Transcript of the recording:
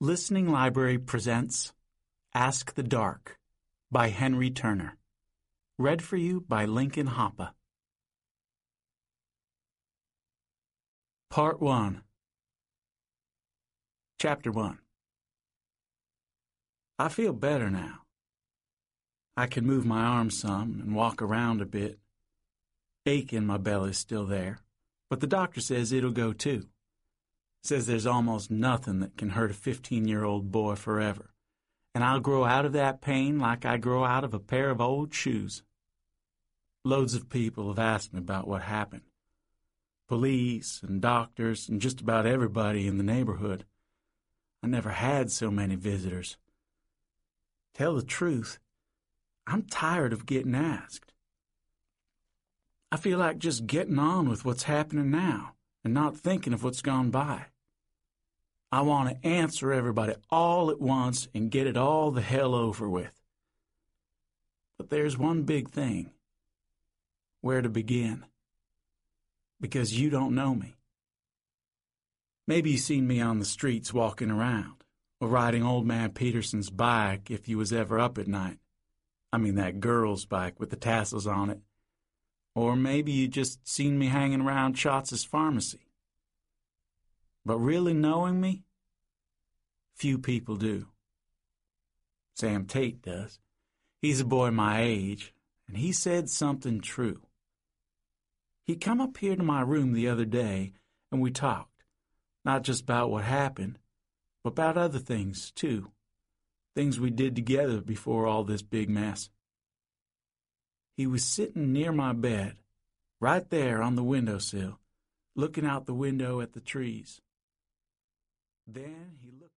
Listening Library presents Ask the Dark by Henry Turner. Read for you by Lincoln Hoppe. Part 1. Chapter 1. I feel better now. I can move my arms some and walk around a bit. Ache in my belly's still there, but the doctor says it'll go too. Says there's almost nothing that can hurt a 15-year-old boy forever, and I'll grow out of that pain like I grow out of a pair of old shoes. Loads of people have asked me about what happened. Police and doctors and just about everybody in the neighborhood. I never had so many visitors. Tell the truth, I'm tired of getting asked. I feel like just getting on with what's happening now and not thinking of what's gone by. I want to answer everybody all at once and get it all the hell over with. But there's one big thing. Where to begin? Because you don't know me. Maybe you've seen me on the streets walking around, or riding Old Man Peterson's bike if you was ever up at night. I mean that girl's bike with the tassels on it. Or maybe you just seen me hanging around Schatz's pharmacy. But really knowing me? Few people do. Sam Tate does. He's a boy my age, and he said something true. He come up here to my room the other day, and we talked, not just about what happened, but about other things, too. Things we did together before all this big mess. He was sitting near my bed, right there on the windowsill, looking out the window at the trees. Then he looked